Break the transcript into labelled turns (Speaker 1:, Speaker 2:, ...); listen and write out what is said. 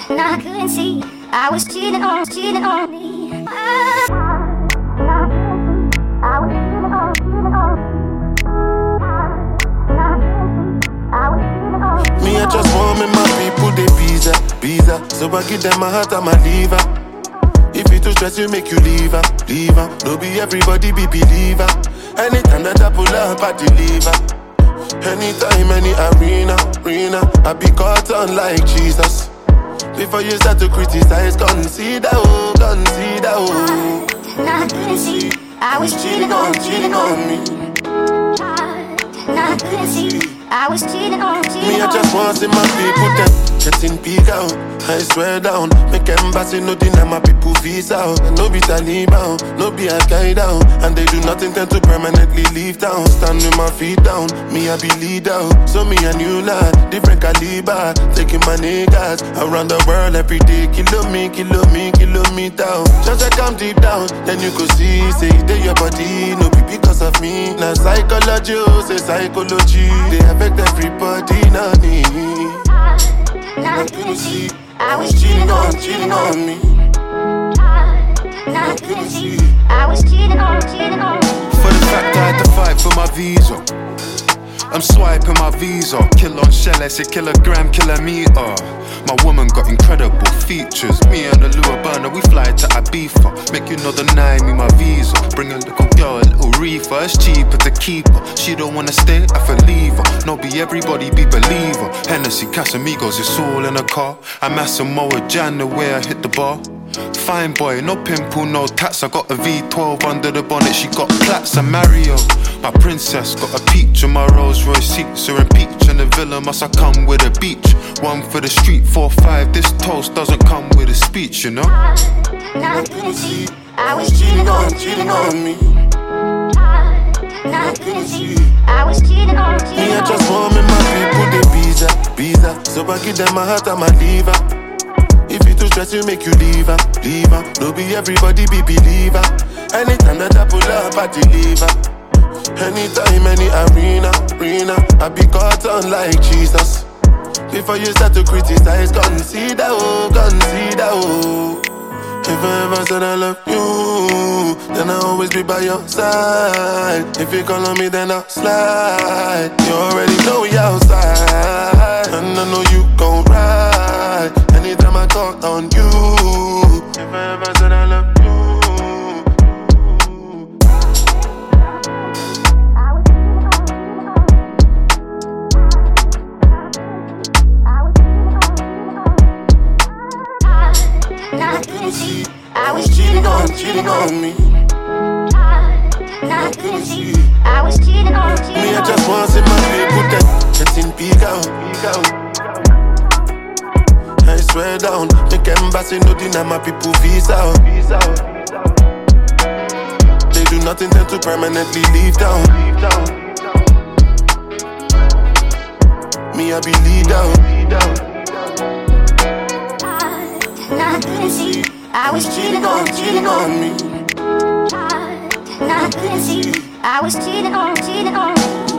Speaker 1: and I couldn't see. I was cheating on me. I was cheating on
Speaker 2: me, I just want me, my people, they visa. So I give them my heart and my liver. If you too stress, you make you leave her. Don't be everybody be believer. Anytime that I pull up, I deliver. Anytime, any arena, I be caught on like Jesus. Before you start to criticize, consider, oh.
Speaker 1: and I couldn't see. I was cheating on me. And I couldn't see. I was cheating on
Speaker 2: me. I just want to see my people them getting big out. I swear down, make embassy no deny my people visa out. And no be Taliban, no be Al-Qaeda, and they do not intend to permanently leave town. Stand with my feet down, me I be leader. So me a new lad, different caliber. Taking my niggas around the world every day. Kilo me down. Just like I'm deep down, then you could see, say they your body, no be because of me. Now psychology, say psychology, they affect everybody, not me.
Speaker 1: And I couldn't see. I was
Speaker 2: cheating on me.
Speaker 1: And I couldn't see. I was cheating on me.
Speaker 3: For the fact I had to fight for my visa, I'm swiping my visa. Kill on shell, I say kilogram, kilometer. My woman got incredible features. Me and the Lua burner, we fly to Ibiza. Make you know the nine, me my visa. Bring a little girl, a little reefer. It's cheaper to keep her. She don't wanna stay, I feel leave her. No be everybody be believer. Hennessy, Casamigos, it's all in a car. I'm Asamoah Jan, the way I hit the bar. Fine boy, no pimple, no tats. I got a V12 under the bonnet, she got plaits. I'm Mario, my princess. Got a peach on my Rolls Royce seats. Her and peach and the villa must have come with a beach. One for the street, 4-5. This toast doesn't come with a speech, you know.
Speaker 1: And I couldn't see. I was cheating on
Speaker 2: me.
Speaker 1: And I couldn't see. I was cheating on
Speaker 2: me. I just want me, my people, they visa. So I give them my heart and my liver. If you too stress, you make you leave her. Don't be everybody be believer. Anytime that I pull up, I deliver. Anytime, any arena, I be caught on like Jesus. Before you start to criticize, consider, oh. If I ever said I love you, then I'll always be by your side. If you call on me, then I'll slide. You already know we outside, and I know you gon' ride anytime I talk on you. If I ever said I love you.
Speaker 1: I was cheating on
Speaker 2: me.
Speaker 1: And I couldn't see. I was cheating on me.
Speaker 2: Me, I just want to see my people them getting big out. I swear down, make embassy no deny my people visa out. They do not intend to permanently leave town. Me, I be lead out.
Speaker 1: And I couldn't see. I was cheating on me. And I couldn't see. I was cheating on me.